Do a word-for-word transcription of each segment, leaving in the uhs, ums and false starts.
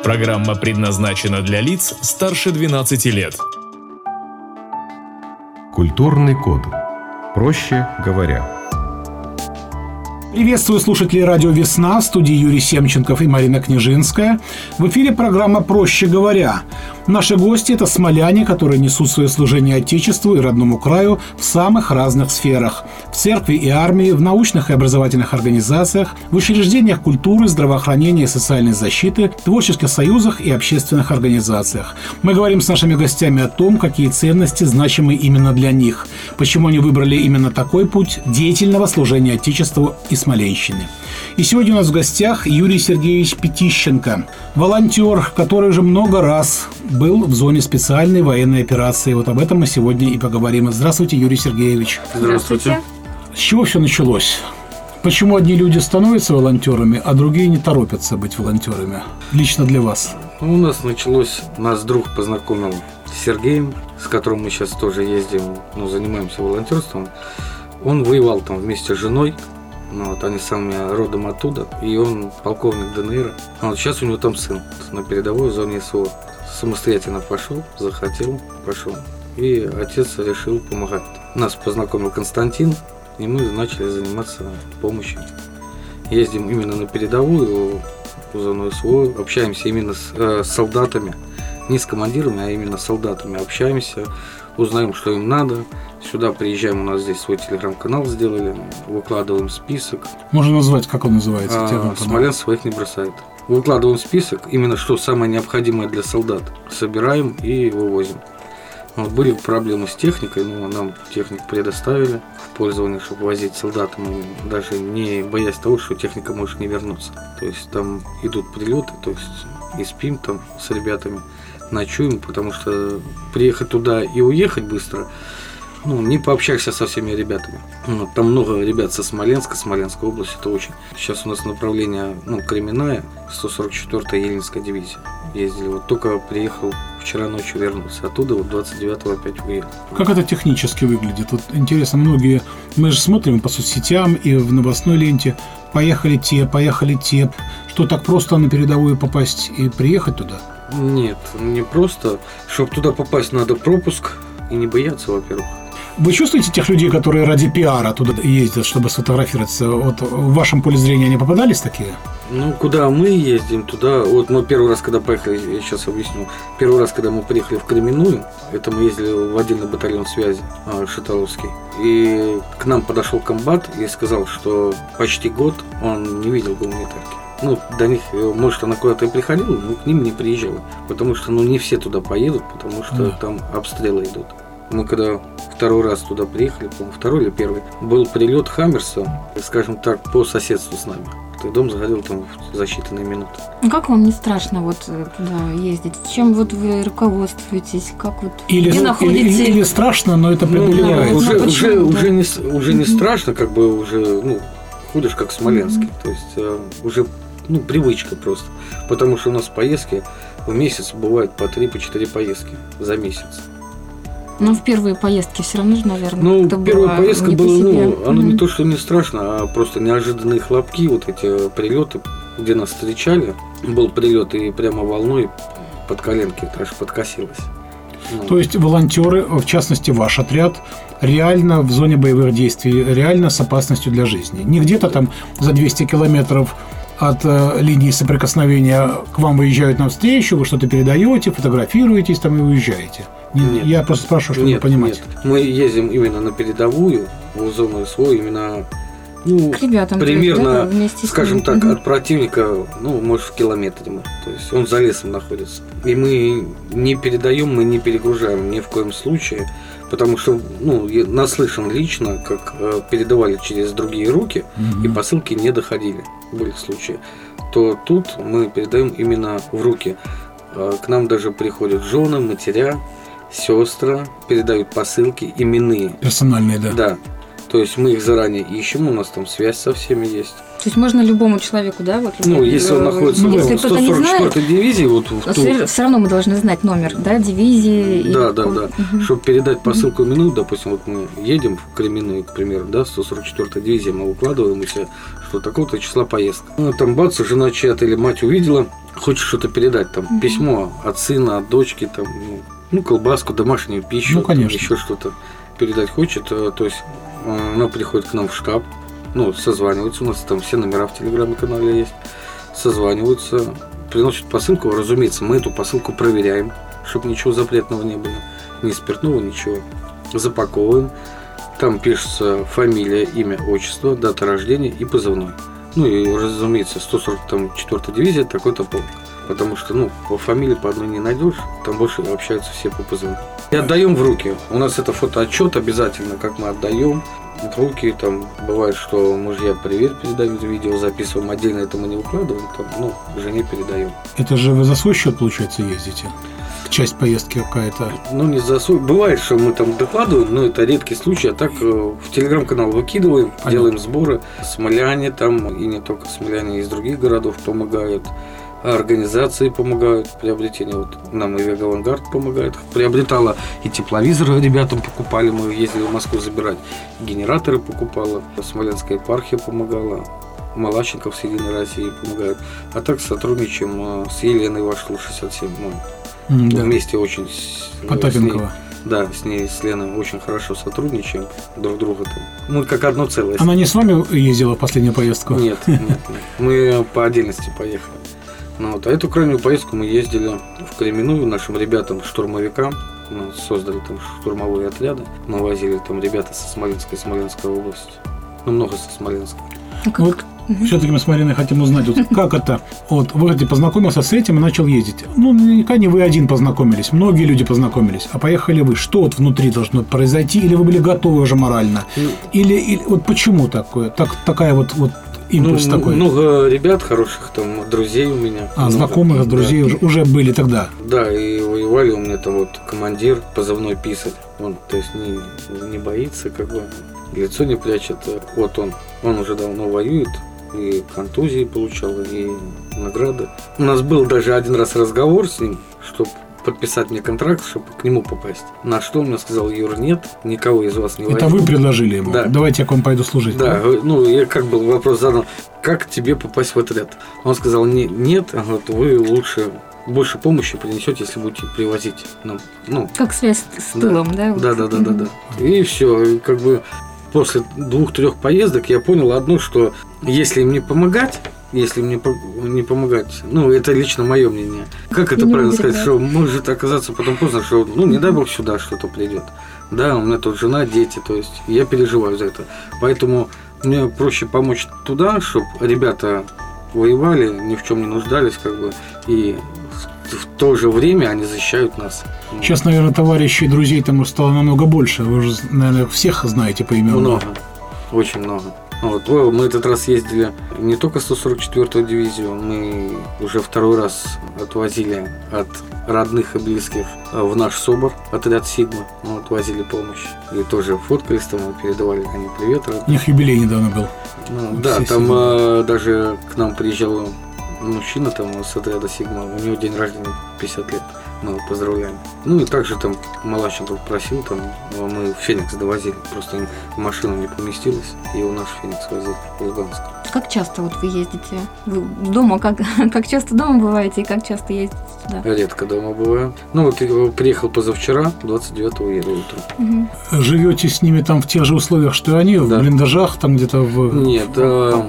Программа предназначена для лиц старше двенадцати лет. Культурный код. Проще говоря. Приветствую слушателей радио «Весна», в студии Юрий Семченков и Марина Княжинская. В эфире программа «Проще говоря». Наши гости – это смоляне, которые несут свое служение Отечеству и родному краю в самых разных сферах. В церкви и армии, в научных и образовательных организациях, в учреждениях культуры, здравоохранения и социальной защиты, творческих союзах и общественных организациях. Мы говорим с нашими гостями о том, какие ценности значимы именно для них, почему они выбрали именно такой путь деятельного служения Отечеству и Смоленщины. И сегодня у нас в гостях Юрий Сергеевич Петищенко, волонтер, который уже много раз был в зоне специальной военной операции. Вот об этом мы сегодня и поговорим. Здравствуйте, Юрий Сергеевич. Здравствуйте. С чего все началось? Почему одни люди становятся волонтерами, а другие не торопятся быть волонтерами? Лично для вас. Ну, у нас началось, нас друг познакомил с Сергеем, с которым мы сейчас тоже ездим, ну, занимаемся волонтерством. Он воевал там вместе с женой. Ну, вот они сами родом оттуда, и он полковник ДНР. А вот сейчас у него там сын на передовой в зоне СВО. Самостоятельно пошел, захотел, пошел. И отец решил помогать. Нас познакомил Константин, и мы начали заниматься помощью. Ездим именно на передовую, в зону СВО, общаемся именно с, э, с солдатами. Не с командирами, а именно с солдатами общаемся, узнаем, что им надо. Сюда приезжаем, у нас здесь свой телеграм-канал сделали, выкладываем список. Можно назвать, как он называется? А, Смоленск своих не бросает. Выкладываем список, именно что самое необходимое для солдат. Собираем и вывозим. Вот, были проблемы с техникой, но нам технику предоставили в пользование, чтобы возить солдат. Мы даже не боясь того, что техника может не вернуться. То есть там идут прилеты, то есть и спим там с ребятами, ночуем, потому что приехать туда и уехать быстро, ну, не пообщаешься со всеми ребятами. Вот, там много ребят со Смоленска, Смоленской области, это очень. Сейчас у нас направление, ну, Кременная, сто сорок четвёртая Ельнинская дивизия. Ездили, вот только приехал, вчера ночью вернулся. Оттуда вот двадцать девятого опять уехал. Как это технически выглядит? Вот интересно, многие, мы же смотрим по соцсетям и в новостной ленте, поехали те, поехали те. Что, так просто на передовую попасть и приехать туда? Нет, не просто. Чтобы туда попасть, надо пропуск и не бояться, во-первых. Вы чувствуете тех людей, которые ради пиара туда ездят, чтобы сфотографироваться? Вот в вашем поле зрения не попадались такие? Ну, куда мы ездим, туда... Вот мы первый раз, когда поехали, я сейчас объясню. Первый раз, когда мы приехали в Кременную, это мы ездили в отдельный батальон связи, Шаталовский. И к нам подошел комбат и сказал, что почти год он не видел гуманитарки. Ну, до них, может, она куда-то и приходила, но к ним не приезжала. Потому что, ну, не все туда поедут, потому что да. Там обстрелы идут. Мы когда второй раз туда приехали, по-моему, второй или первый, был прилет Хаммерса, скажем так, по соседству с нами. Дом загорел там за считанные минуты. Как вам не страшно вот туда ездить? Чем вот вы руководствуетесь? Как вот или, где находите? Или, или страшно, но это преодолевается. Ну, уже, ну, уже, да. уже, не, уже не страшно, как бы уже, ну, ходишь как в Смоленске. Mm-hmm. То есть э, уже, ну, привычка просто. Потому что у нас поездки в месяц бывают по три, по четыре поездки за месяц. Но в первые поездки все равно же, наверное, ну, первая поездка была, ну, mm-hmm. она не то, что не страшно, а просто неожиданные хлопки, вот эти прилеты, где нас встречали. Был прилет, и прямо волной под коленки аж подкосилось. Ну. То есть волонтеры, в частности ваш отряд, реально в зоне боевых действий, реально с опасностью для жизни. Не где-то там за двести километров от э, линии соприкосновения к вам выезжают навстречу, вы что-то передаете, фотографируетесь там и уезжаете. Нет. Я просто спрашиваю, чтобы нет, понимать. Нет. Мы ездим именно на передовую, в зону СВО, именно, ну, к ребятам, примерно, да, вместе скажем с так, угу. от противника, ну, может, в километре мы. То есть он за лесом находится. И мы не передаем, мы не перегружаем ни в коем случае, потому что, ну, я наслышан лично, как э, передавали через другие руки, угу. и посылки не доходили, были случаи. То тут мы передаем именно в руки. Э, к нам даже приходят жены, матеря, сестры, передают посылки именные. Персональные, да. Да. То есть мы их заранее ищем, у нас там связь со всеми есть. То есть можно любому человеку, да? Вот, ну, если он находится ну, если в сто сорок четвёртой дивизии, вот в ту... все, все равно мы должны знать номер, да, дивизии. Да, и... да, да. Угу. Чтобы передать посылку минут, допустим, вот мы едем в Кременную, к примеру, да, сто сорок четвёртая дивизия, мы выкладываем все, что такого-то числа поездка. Ну, там бац, жена чья-то или мать увидела, хочет что-то передать, там, угу. письмо от сына, от дочки, там, ну, ну колбаску, домашнюю пищу, ну, конечно. Там, еще что-то передать хочет, то есть она приходит к нам в штаб, ну, созваниваются, у нас там все номера в телеграм-канале есть, созваниваются, приносят посылку, разумеется, мы эту посылку проверяем, чтобы ничего запретного не было, ни спиртного, ничего, запаковываем, там пишется фамилия, имя, отчество, дата рождения и позывной. Ну и, разумеется, сто сорок четвёртая дивизия, такой-то полк. Потому что, ну, по фамилии по одной не найдешь, там больше общаются все по позывным. И отдаем в руки. У нас это фотоотчет обязательно, как мы отдаем в руки. Там бывает, что мужья привет передают, видео записываем, отдельно это мы не выкладываем, там, ну, жене передаем. Это же вы за свой счет, получается, ездите? Часть поездки какая-то? Ну, не за свой. Бывает, что мы там докладываем, но это редкий случай, а так в телеграм-канал выкидываем, Понятно. Делаем сборы. Смоляне там, и не только смоляне, из других городов помогают. Организации помогают в приобретении. Вот нам и Вега Авангард помогает. Приобретала и тепловизоры ребятам покупали. Мы ездили в Москву забирать. Генераторы покупала. Смоленская епархия помогала. Малащенков с Единой России помогают. А так сотрудничаем с Еленой Вашлу шестьдесят семь. Мы да. вместе очень Потапенкова. С ней, да, с ней, с Леной очень хорошо сотрудничаем. Друг друга там. Мы как одно целое. Она не с вами ездила в последнюю поездку? Нет, нет, нет. Мы по отдельности поехали. Ну, вот. А эту крайнюю поездку мы ездили в Кременную нашим ребятам, штурмовикам. Мы создали там штурмовые отряды. Мы возили там ребята со Смоленской, Смоленской области. Ну, много со Смоленской. Вот угу. все-таки мы с Мариной хотим узнать, вот как это. Вот вы говорите, познакомился с этим и начал ездить. Ну, наверняка не вы один познакомились, многие люди познакомились, а поехали вы. Что вот внутри должно произойти? Или вы были готовы уже морально? Или, или вот почему такое? Так, такая вот, вот импульс ну, такой? Много ребят хороших, там, друзей у меня. А, много. знакомых, друзей да. уже, уже были тогда? Да, и воевали у меня там вот командир, позывной Писарь. Он, то есть, не, не боится, как бы, лицо не прячет. Вот он, он уже давно воюет, и контузии получал, и награды. У нас был даже один раз разговор с ним, чтобы подписать мне контракт, чтобы к нему попасть. На что он мне сказал: Юр, нет, никого из вас не возьму. Это вы предложили ему? Да. Давайте я к вам пойду служить. Да, да? Ну, я как бы вопрос задал, как тебе попасть в отряд? Он сказал: не, нет, вот вы лучше, больше помощи принесете, если будете привозить. Ну, ну, как связь с тылом, да? Да, да, да, да, да, да. И все, как бы после двух-трех поездок я понял одно, что если им не помогать, если мне не помогать, ну, это лично мое мнение. Как это не правильно сказать, да. Что может оказаться потом поздно, что, ну, не дай бог сюда что-то придет. Да, у меня тут жена, дети, то есть я переживаю за это. Поэтому мне проще помочь туда, чтобы ребята воевали, ни в чем не нуждались, как бы, и в то же время они защищают нас. Сейчас, наверное, товарищей и друзей там стало намного больше. Вы уже, наверное, всех знаете по именам. Много, очень много. Вот, мы этот раз ездили не только сто сорок четвёртую дивизию, мы уже второй раз отвозили от родных и близких в наш СОБР, отряд Сигма, мы отвозили помощь. И тоже фоткались там, передавали они привет. У них юбилей недавно был. Ну, да, там а, даже к нам приезжал мужчина там с отряда Сигма, у него день рождения пятьдесят лет. Мы его поздравляем. Ну и также там Малащенков просил, там мы Феникс довозили, просто им в машину не поместилось, и его наш Феникс возил в Луганск. Как часто вот вы ездите? Вы дома, как, как часто дома бываете и как часто ездите сюда? Редко дома бываю. Ну вот я приехал позавчера, двадцать девятого еду утром. Угу. Живете с ними там в тех же условиях, что и они, да. В блиндажах, там где-то в... Нет, а,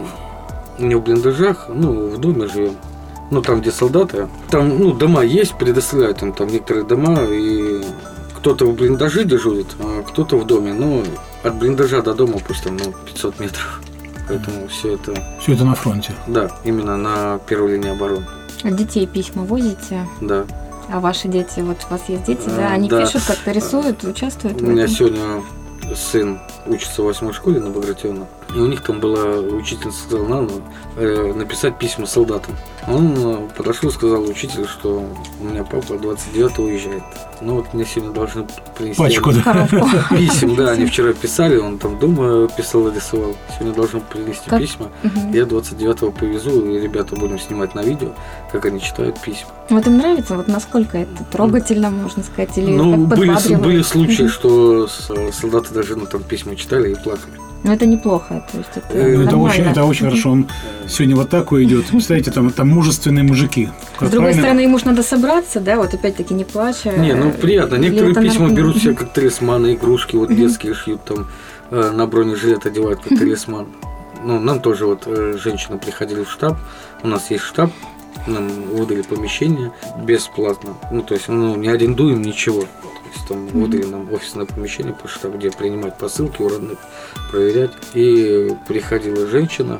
не в блиндажах, ну в доме живем. Ну, там, где солдаты, там, ну, дома есть, предоставляют им там некоторые дома, и кто-то в блиндаже дежурит, а кто-то в доме. Ну, от блиндажа до дома пусть там, ну, пятьсот метров. Поэтому все это... Все это на фронте? Да, именно на первой линии обороны. От детей письма возите? Да. А ваши дети, вот у вас есть дети, а, да? Они да. пишут, как-то рисуют, участвуют у в меня этом? Сегодня сын учится в восьмой школе на Багратиона. И у них там была учительница, сказала, надо э, написать письма солдатам. Он э, подошел и сказал учителю, что у меня папа двадцать девятого уезжает. Ну вот мне сегодня должны принести Пачку, да. писем, да, они вчера писали, он там дома писал и рисовал. Сегодня должны принести как? письма. Угу. Я двадцать девятого повезу, и ребята будем снимать на видео, как они читают письма. Вот им нравится, вот насколько это трогательно, можно сказать, или Ну, как были, подбадривает? были случаи, Мгм. что с- солдаты даже ну, там письма читали и плакали. Но это неплохо, то есть это Ну, это Ну, это нормально. очень, это очень хорошо. Он сегодня в атаку идет. Представляете, там, там мужественные мужики. Как С другой правильно? стороны, ему же надо собраться, да, вот опять-таки не плача. Не, ну приятно. Или Некоторые это письма норм- берут Мгм. себе как талисманы, игрушки, вот детские шьют там, э, на бронежилет одевают как талисман. Ну, нам тоже вот э, женщины приходили в штаб, у нас есть штаб, нам выдали помещение бесплатно. Ну, то есть, ну, не арендуем ничего. То есть там выдали нам офисное помещение по штабу, где принимать посылки у родных, проверять. И приходила женщина,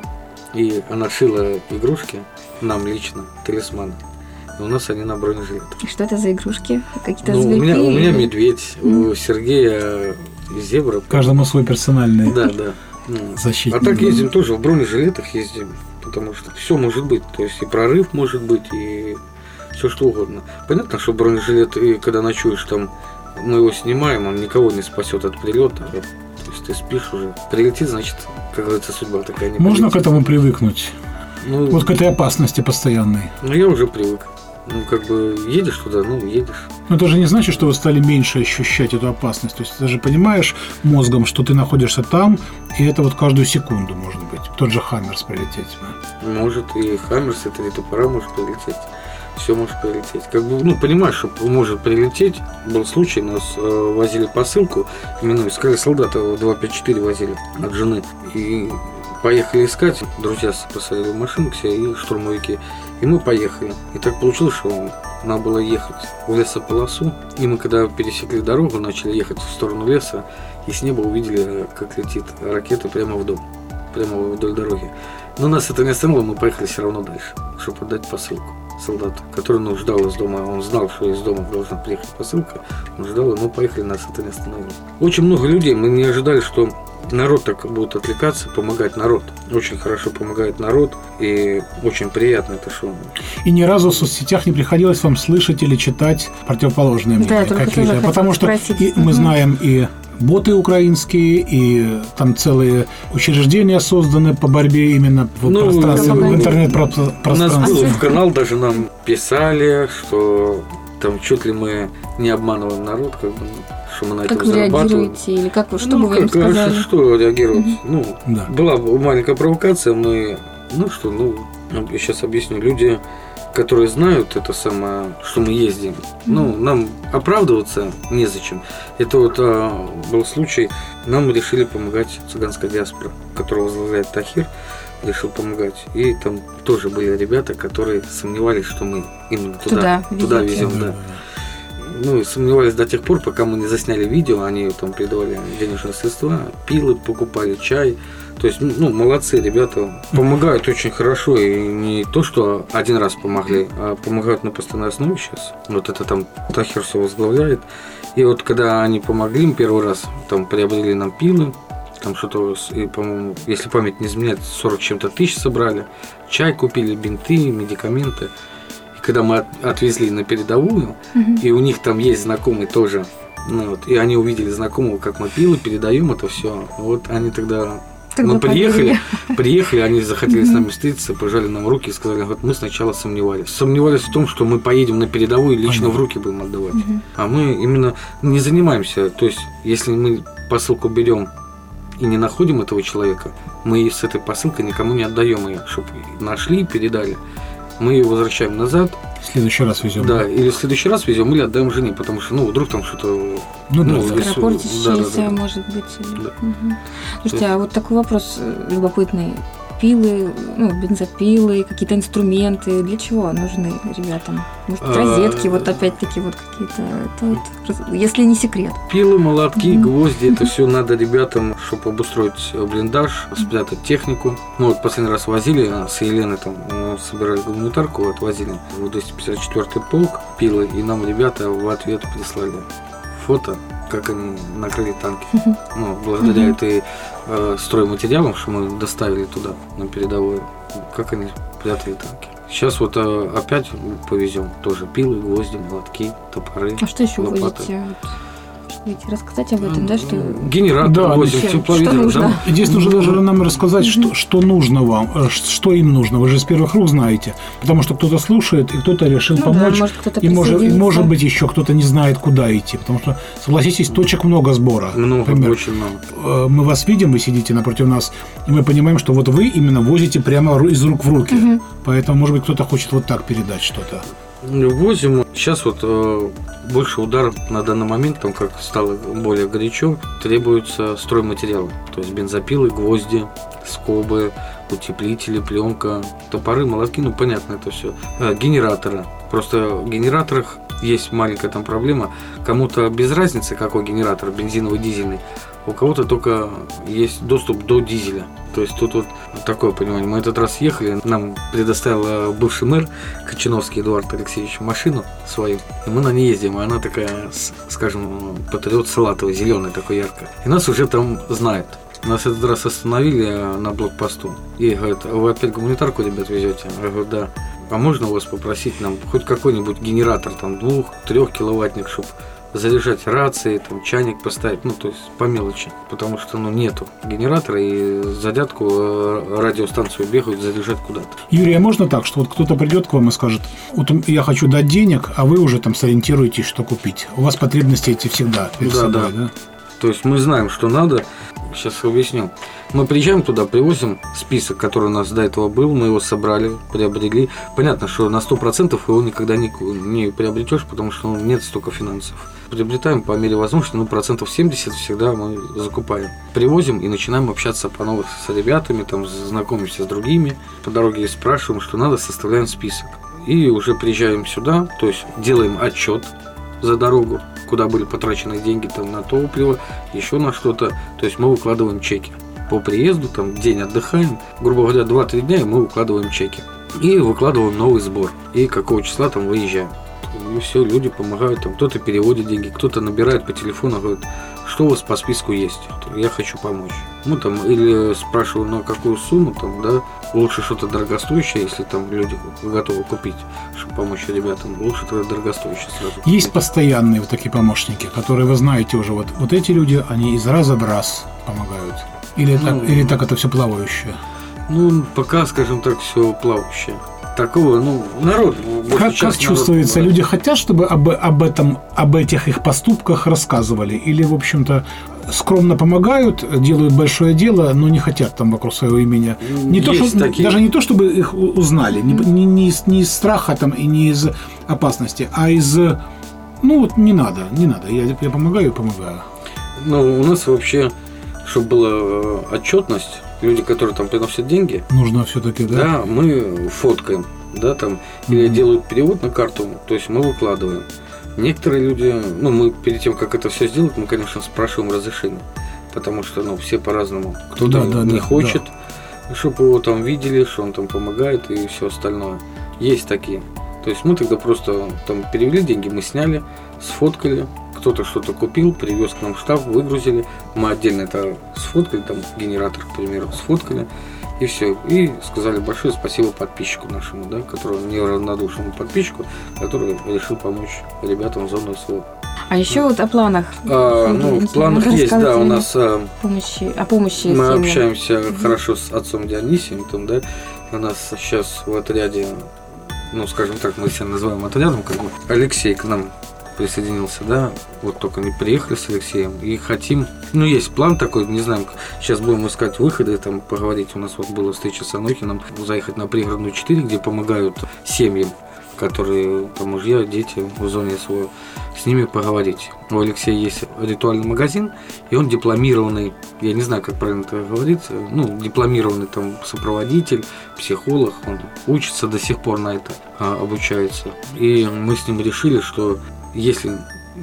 и она шила игрушки, нам лично, талисманы. И у нас они на бронежилетах. Что это за игрушки? Какие-то Ну, у зверьки? меня, у меня или- медведь, у Сергея зебра. Каждому свой персональный Да, да. Ну, защитник. А так ездим тоже, в бронежилетах ездим, потому что все может быть. То есть и прорыв может быть, и все что угодно. Понятно, что бронежилет, и когда ночуешь там, мы его снимаем, он никого не спасет от прилета. То есть ты спишь уже. Прилетит, значит, как говорится, судьба такая не Можно к прилетит. этому привыкнуть? Ну, Вот к этой опасности постоянной. ну, я уже привык. Ну, как бы едешь туда, ну, едешь. Но это же не значит, что вы стали меньше ощущать эту опасность. То есть ты же понимаешь мозгом, что ты находишься там, и это вот каждую секунду может быть. Тот же Хаммерс прилететь. Может, и Хаммерс, это и топора может прилететь. Все может прилететь. Как бы, ну, понимаешь, что может прилететь. Был случай, нас э, возили посылку, именно искали солдата, два пять четыре возили от жены. И поехали искать. Друзья посадили в машину к себе и штурмовики. И мы поехали. И так получилось, что надо было ехать в лесополосу. И мы, когда пересекли дорогу, начали ехать в сторону леса, и с неба увидели, как летит ракета прямо в дом, прямо вдоль дороги. Но нас это не остановило, мы поехали все равно дальше, чтобы отдать посылку солдату, который ну, ждал из дома. Он знал, что из дома должна приехать посылка. Он ждал, и мы поехали, нас это не остановило. Очень много людей, мы не ожидали, что народ так будет отвлекаться, помогать народ. Очень хорошо помогает народ, и очень приятно это, что... И ни разу в соцсетях не приходилось вам слышать или читать противоположные Да, мнения я только какие-то. тоже Потому что хотела спросить. и мы Мгм. знаем и боты украинские, и там целые учреждения созданы по борьбе именно в Ну, пространстве, в пропаганде. У нас интернет-пространстве. было в канал, даже нам писали, что там чуть ли мы не обманываем народ, как бы, что мы на этом Как вы зарабатываем. реагируете? Или как вы, что Ну, бы вы им как, а сказали? Что, что реагировать? Ну, Да. была маленькая провокация, мы, ну что, ну, я сейчас объясню. Люди, которые знают это самое, что мы ездим, ну, нам оправдываться незачем. Это вот а, был случай, нам решили помогать цыганская диаспора, которую возглавляет Тахир, решил помогать. И там тоже были ребята, которые сомневались, что мы именно туда, Туда туда везете. везем, да. Ну, и сомневались до тех пор, пока мы не засняли видео, они там передавали денежные средства, пилы покупали, чай. То есть, ну, молодцы ребята, помогают очень хорошо, и не то, что один раз помогли, а помогают на постоянной основе сейчас. Вот это там Тахир все возглавляет. И вот когда они помогли им первый раз, там приобрели нам пилы, там что-то, и, по-моему, если память не изменяет, сорок с чем-то тысяч собрали, чай купили, бинты, медикаменты. Когда мы от, отвезли на передовую, Мгм. и у них там есть знакомый тоже, ну, вот, и они увидели знакомого, как мы пилы, передаем это все. Вот они тогда, Тогда мы приехали, поверили. приехали, они захотели с нами встретиться, пожали нам руки и сказали, вот мы сначала сомневались. Сомневались в том, что мы поедем на передовую и лично в руки будем отдавать. Мгм. А мы именно не занимаемся, то есть если мы посылку берем и не находим этого человека, мы с этой посылкой никому не отдаем ее, чтобы нашли, передали. Мы ее возвращаем назад, В следующий раз везем. да, или в следующий раз везем, или отдаем жене, потому что, ну, вдруг там что-то... Ну, да, Ну, да. если- Скоропортящаяся, да, да, да. может быть. или- Да. Мгм. Слушайте, а вот такой вопрос э, любопытный. Пилы, ну, бензопилы, какие-то инструменты, для чего нужны ребятам? Может, А, розетки, вот опять-таки вот какие-то, это вот, раз- если не секрет. Пилы, молотки, Мгм. гвозди, это все надо ребятам, чтобы обустроить блиндаж, спрятать технику. Ну, вот последний раз возили с Еленой, там, ну, собирали гуманитарку, отвозили в двести пятьдесят четвёртый полк, пилы, и нам ребята в ответ прислали фото, как они накрыли танки. Ну, благодаря этой э, стройматериалам, что мы доставили туда, на передовую, как они прятали танки. Сейчас вот э, опять повезем тоже пилы, гвозди, молотки, топоры. А что еще лопаты. возите? Хотите рассказать об этом, да? Что... Генератор Да, возим, что тепловизор. нужно? Да. Здесь нужно даже нам рассказать, что, что нужно вам, э, что им нужно. Вы же с первых рук знаете. Потому что кто-то слушает, и кто-то решил Ну помочь. да, может, кто-то и, может, и присоединится. может быть еще кто-то не знает, куда идти. Потому что, согласитесь, точек много сбора. Много, Например, очень много. э, мы вас видим, вы сидите напротив нас, и мы понимаем, что вот вы именно возите прямо ру- из рук в руки. Мгм. Поэтому, может быть, кто-то хочет вот так передать что-то. Возим. Сейчас вот э, больше удар на данный момент, там как стало более горячо, требуются стройматериалы. То есть бензопилы, гвозди, скобы, утеплители, пленка, топоры, молотки, ну понятно это все. Э, генераторы. Просто в генераторах есть маленькая там проблема. Кому-то без разницы, какой генератор, бензиновый, дизельный. У кого-то только есть доступ до дизеля. То есть тут вот такое понимание. Мы этот раз ехали, нам предоставил бывший мэр Кочиновский Эдуард Алексеевич машину свою. И мы на ней ездим, и она такая, скажем, патриот салатовый, зеленый такой ярко. И нас уже там знают. Нас этот раз остановили на блокпосту. И говорят: вы опять гуманитарку, ребят, везете? Я говорю: да. А можно у вас попросить нам хоть какой-нибудь генератор, там, двух-трех киловаттник, чтобы заряжать рации, там, чайник поставить, ну, то есть по мелочи, потому что, ну, нету генератора, и зарядку, э, радиостанцию бегают, заряжать куда-то. Юрий, а можно так, что вот кто-то придет к вам и скажет: вот я хочу дать денег, а вы уже там сориентируетесь, что купить. У вас потребности эти всегда перед Да, собой, да. да? То есть мы знаем, что надо. Сейчас объясню. Мы приезжаем туда, привозим список, который у нас до этого был, мы его собрали, приобрели. Понятно, что на сто процентов его никогда не, не приобретешь, потому что ну, нет столько финансов. Приобретаем по мере возможности, ну, процентов семьдесят всегда мы закупаем. Привозим и начинаем общаться по-новому с ребятами, там, знакомимся с другими. По дороге спрашиваем, что надо, составляем список. И уже приезжаем сюда, то есть делаем отчет за дорогу, куда были потрачены деньги, там, на топливо, еще на что-то. То есть мы выкладываем чеки. По приезду, там, день отдыхаем, грубо говоря, два-три дня, и мы выкладываем чеки. И выкладываем новый сбор. И какого числа там выезжаем. И все, люди помогают, там, кто-то переводит деньги, кто-то набирает по телефону, говорит: что у вас по списку есть, я хочу помочь. Ну, там, или спрашиваю, на какую сумму, там, да, лучше что-то дорогостоящее, если там люди готовы купить, чтобы помочь ребятам, лучше тогда дорогостоящее сразу. Есть постоянные вот такие помощники, которые вы знаете уже, вот, вот эти люди, они из раза в раз помогают. Или, Ну, так, или так это все плавающее? Ну, пока, скажем так, все плавающее. Такого, ну, народ. Как, как чувствуется, люди хотят, чтобы об, об этом, об этих их поступках рассказывали? Или, в общем-то, скромно помогают, делают большое дело, но не хотят там вокруг своего имени? Не то, что, такие... Даже не то, чтобы их узнали, не, не, не, из, не из страха там, и не из опасности, а из, ну, вот не надо, не надо, я, я помогаю и помогаю. Ну, у нас вообще, чтобы была отчетность, люди, которые там приносят деньги, нужно все-таки, да? Да, мы фоткаем, да, там, mm-hmm. или делают перевод на карту, то есть мы выкладываем. Некоторые люди, ну, мы перед тем, как это все сделать, мы, конечно, спрашиваем разрешение, потому что, ну, все по-разному. Кто-то да, да, не да, хочет, да. чтобы его там видели, что он там помогает и все остальное. Есть такие. То есть мы тогда просто там перевели деньги, мы сняли, сфоткали. Кто-то что-то купил, привез к нам в штаб, выгрузили. Мы отдельно это сфоткали, там генератор, к примеру, сфоткали. И все. И сказали большое спасибо подписчику нашему, да, которому неравнодушному подписчику, который решил помочь ребятам в зону СВО. А еще вот о планах. А, ну, в планах есть, да, у нас помощи, о помощи мы семьям. общаемся mm-hmm. хорошо с отцом Дионисием, там, да. У нас сейчас в отряде, ну, скажем так, мы себя называем отрядом, как бы Алексей к нам присоединился, да, вот только не приехали с Алексеем и хотим, ну, есть план такой, не знаю, сейчас будем искать выходы, там, поговорить, у нас вот была встреча с Анохиным, заехать на пригородную четыре, где помогают семьям, которые, там, мужья, дети в зоне СВО, с ними поговорить. У Алексея есть ритуальный магазин, и он дипломированный, я не знаю, как правильно это говорится, ну, дипломированный там сопроводитель, психолог, он учится до сих пор на это, а, обучается. И мы с ним решили, что если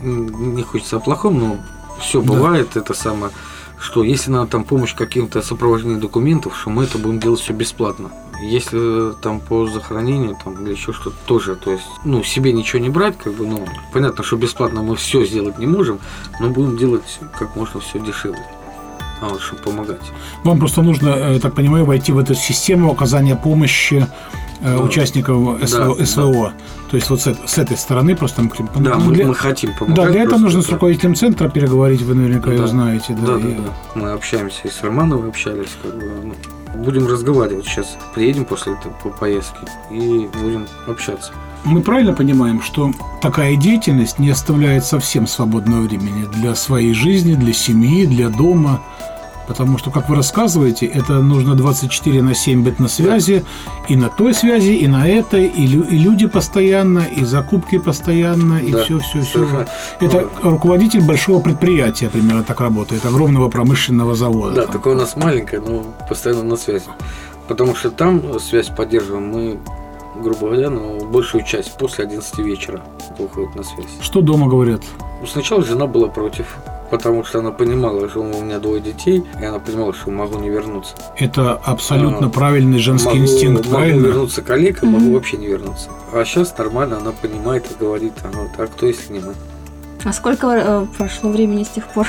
не хочется о плохом, но все бывает, да. Это самое, что если надо там помощь каким-то сопровождением документов, что мы это будем делать все бесплатно. Если там по захоронению там, или еще что-то тоже, то есть, ну, себе ничего не брать, как бы, ну, понятно, что бесплатно мы все сделать не можем, но будем делать как можно все дешевле, а вот, чтобы помогать. Вам просто нужно, я так понимаю, войти в эту систему оказания помощи э, да. участников СВО. Да, СВО. да. То есть вот с, с этой стороны просто... Да, ну, мы, для... мы хотим помогать. Да, для этого нужно да. с руководителем центра переговорить, вы наверняка да. ее знаете. Да, Да, и... да, да. Мы общаемся и с Романовой общались, как бы, ну, будем разговаривать сейчас. Приедем после этой поездки и будем общаться. Мы правильно понимаем, что такая деятельность не оставляет совсем свободного времени для своей жизни, для семьи, для дома? Потому что, как вы рассказываете, это нужно двадцать четыре на семь быть на связи, и на той связи, и на этой, и, лю- и люди постоянно, и закупки постоянно, и Да, все, все, все. совершенно. Это руководитель большого предприятия, примерно так работает, огромного промышленного завода. Да, там. такое у нас маленькое, но постоянно на связи. Потому что там связь поддерживаем мы, грубо говоря, но большую часть после одиннадцати вечера выходит на связь. Что дома говорят? Сначала жена была против, потому что она понимала, что у меня двое детей, и она понимала, что могу не вернуться. Это абсолютно А, правильный женский могу, инстинкт, могу правильно? вернуться к Олегу, могу вообще не вернуться. А сейчас нормально, она понимает и говорит, а, ну, а кто если не мы? А сколько э, прошло времени с тех пор?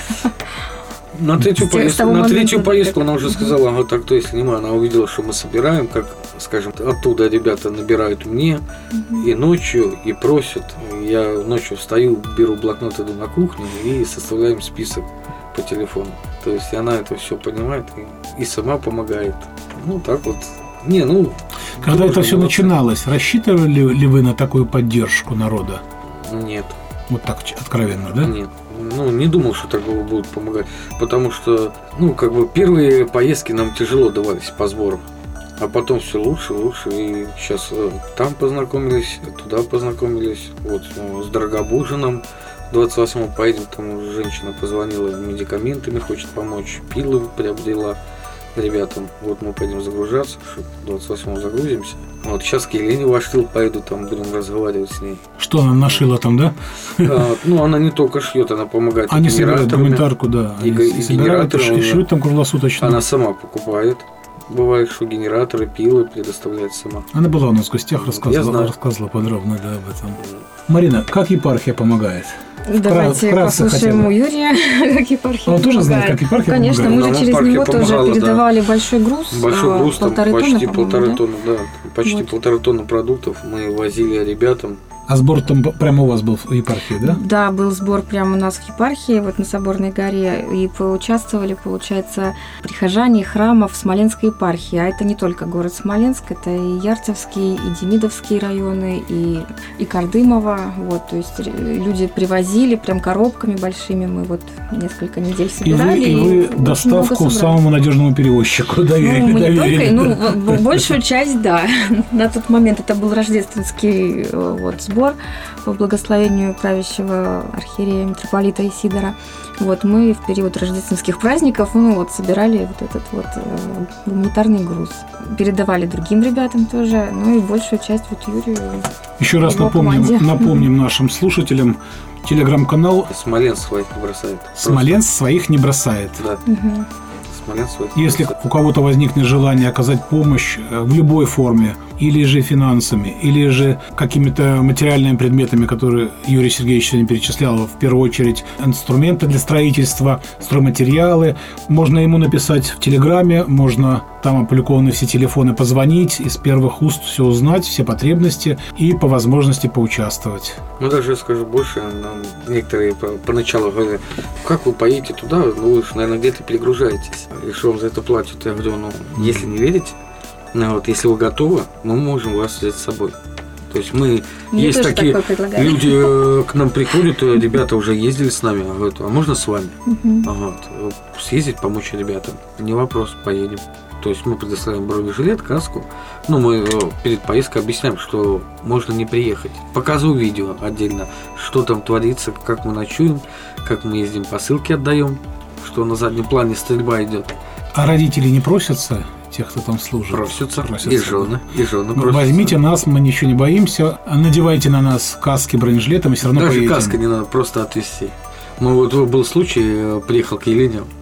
На третью, С тех- с поездку, того на момента, третью как- поездку она уже сказала, ага, так то если не мы, она увидела, что мы собираем, как, скажем, оттуда ребята набирают мне и ночью, и просят. Я ночью встаю, беру блокнот, иду на кухню и составляем список по телефону. То есть она это все понимает и, и сама помогает. Ну так вот. Не, ну. Когда это тоже все молодцы. начиналось, рассчитывали ли вы на такую поддержку народа? Нет. Вот так ч- откровенно, да? Нет. Ну, не думал, что так будут помогать. Потому что, ну, как бы первые поездки нам тяжело давались по сбору. А потом все лучше, лучше. И сейчас э, там познакомились, туда познакомились. Вот ну, с Дорогобужином двадцать восьмого поедем. Там уже женщина позвонила, медикаментами хочет помочь. Пилы приобрела ребятам. Вот мы пойдем загружаться, что двадцать восьмого загрузимся. Вот сейчас к Елене в Аштыл поеду, там будем разговаривать с ней. Что она нашила там, да? А, ну, она не только шьет, она помогает Они собирают генераторами. гуманитарку, да. И Они га- и собирают, генераторы и она- шьют там круглосуточно. Она сама покупает. Бывает, что генераторы, пилы предоставляет сама. Она была у нас в гостях, Я рассказывала, знаю. рассказывала подробно, да, об этом. Марина, как епархия помогает? Давайте вкратце послушаем хотя бы. у Юрия, как епархия Он тоже знает, помогает. как епархия Конечно, помогает? мы же Нам через епархия него тоже помогала, да. передавали большой груз. Большой а, груз, там полторы почти тонны, по-моему, полторы да? тонны, да, почти Вот. полторы тонны продуктов мы возили ребятам. А сбор там прямо у вас был в епархии, да? Да, был сбор прямо у нас в епархии, вот на Соборной горе, и поучаствовали, получается, прихожане храмов Смоленской епархии. А это не только город Смоленск, это и Ярцевский, и Демидовские районы, и, и Кардымово. Вот, то есть люди привозили прям коробками большими, мы вот несколько недель И вы, собирали. и вы очень много доставку собрали. самому надежному перевозчику доверили. Ну, мы не доверили. только, ну, в- большую часть, да. На тот момент это был рождественский э, вот, сбор по благословению правящего архиерея митрополита Исидора. Вот мы в период рождественских праздников ну, вот, собирали вот этот вот э, гуманитарный груз. Передавали другим ребятам тоже, ну и большую часть вот Юрию. Еще раз его напомним, команде. напомним нашим слушателям, телеграм-канал Смоленск своих не бросает. Просто, «Смоленск своих не бросает». Да, Мгм. Смоленск своих не Если бросает. у кого-то возникнет желание оказать помощь э, в любой форме, или же финансами, или же какими-то материальными предметами, которые Юрий Сергеевич сегодня перечислял, в первую очередь инструменты для строительства, стройматериалы, можно ему написать в Телеграме, можно там опубликованы все телефоны, позвонить, из первых уст все узнать, все потребности и по возможности поучаствовать. Ну, даже я скажу больше, нам некоторые по- поначалу говорят, как вы поедете туда, ну, вы же, наверное, где-то перегружаетесь, и что вам за это платят? Я говорю, ну, если не верите, ну, вот, если вы готовы, мы можем вас взять с собой. То есть мы, Мне есть тоже такие такое предлагали. люди э, к нам приходят, э, ребята уже ездили с нами, говорят, а можно с вами? Мгм. Ага, вот, э, съездить, помочь ребятам. Не вопрос, поедем. То есть мы предоставляем бронежилет, каску. Ну, мы э, перед поездкой объясняем, что можно не приехать. Показываю видео отдельно, что там творится, как мы ночуем, как мы ездим, посылки отдаем, что на заднем плане стрельба идет. А родители не просятся, тех, кто там служит? Просятся. Просятся. И жены, и жены Ну, просятся. возьмите нас, мы ничего не боимся. Надевайте на нас каски, бронежилеты, мы все равно Даже поедем. каска не надо, просто отвезти. Мы вот был случай, э, приехал к Елене,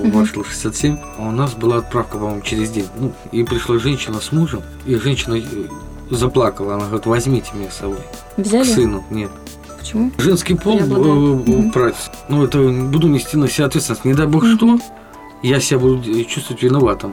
маршала шестьдесят семь, а у нас была отправка, по-моему, через день. Ну, и пришла женщина с мужем, и женщина заплакала. Она говорит, возьмите меня с собой. Взяли? К сыну. Нет. Почему? Женский пол Угу. брать. Ну, это буду нести на себя ответственность. Не дай бог Угу. что, я себя буду чувствовать виноватым.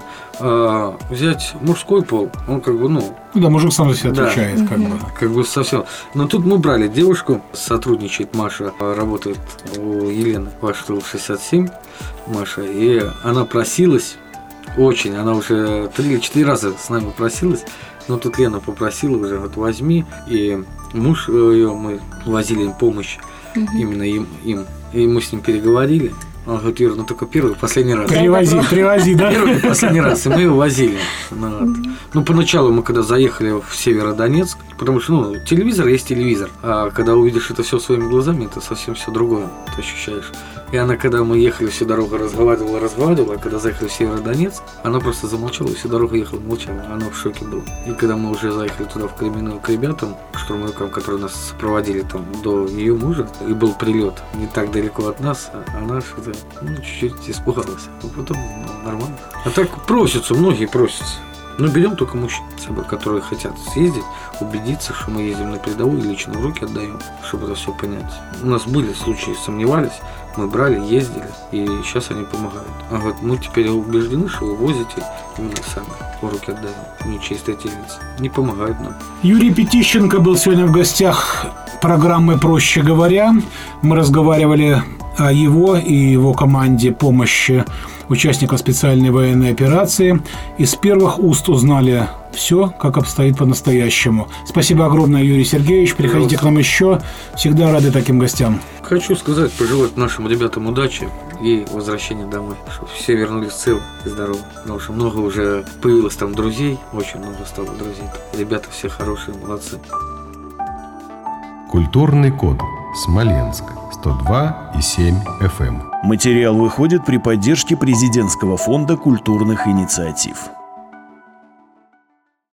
А взять мужской пол, он как бы, ну... Да, мужик сам за себя Да. отвечает, как бы. Как бы совсем. Но тут мы брали девушку, сотрудничает Маша, работает у Елены, маршал шестьдесят семь, Маша, и она просилась очень, она уже три или четыре раза с нами просилась, но тут Лена попросила уже, вот возьми, и муж ее, мы возили им помощь, Угу. именно им, им, и мы с ним переговорили. Он говорит, Юра, ну только первый, последний раз. Привози, привози, да? Первый и последний раз, и мы его возили. Ну, вот. Ну, поначалу мы когда заехали в Северодонецк, потому что, ну, телевизор есть телевизор, а когда увидишь это все своими глазами, это совсем все другое ты ощущаешь. И она, когда мы ехали всю дорогу, разговаривала, разговаривала, а когда заехали в Северодонецк, она просто замолчала, и всю дорогу ехала, молчала, она в шоке была. И когда мы уже заехали туда, в Кременную, к ребятам, к штурмовикам, которые нас сопроводили там до ее мужа, и был прилет не так далеко от нас, а она что-то, ну, чуть-чуть испугалась. А потом, ну, нормально. А так просятся, многие просятся. Но берем только мужчин с собой, которые хотят съездить, убедиться, что мы ездим на передовую и лично в руки отдаем, чтобы это все понять. У нас были случаи, сомневались, мы брали, ездили, и сейчас они помогают. А вот мы теперь убеждены, что вы возите именно сами, в руки отдаем, не через третьи лица. Не помогают нам. Юрий Петищенко был сегодня в гостях программы «Проще говоря». Мы разговаривали о его и его команде помощи участников специальной военной операции. Из первых уст узнали все, как обстоит по-настоящему. Спасибо огромное, Юрий Сергеевич. Приходите к нам еще. Всегда рады таким гостям. Хочу сказать, пожелать нашим ребятам удачи и возвращения домой, чтобы все вернулись целы и здоровы. Потому что много уже появилось там друзей, очень много стало друзей. Ребята все хорошие, молодцы. Культурный код. Смоленск. сто два и семь эф эм. Материал выходит при поддержке президентского фонда культурных инициатив.